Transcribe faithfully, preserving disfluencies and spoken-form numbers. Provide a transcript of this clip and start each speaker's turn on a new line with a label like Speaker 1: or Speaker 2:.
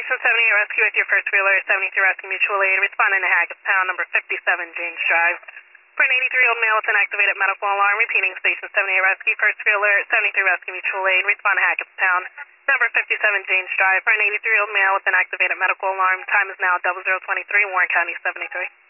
Speaker 1: Station seventy-eight Rescue with your first wheeler, seventy-three Rescue Mutual Aid, responding to Hackettstown, number fifty-seven James Drive. For an eighty-three-year-old male with an activated medical alarm, repeating Station seventy-eight Rescue, first wheeler, seventy-three Rescue Mutual Aid, respond to Hackettstown, number fifty-seven James Drive. For an eighty-three-year-old male with an activated medical alarm, time is now double zero twenty-three, Warren County seventy-three.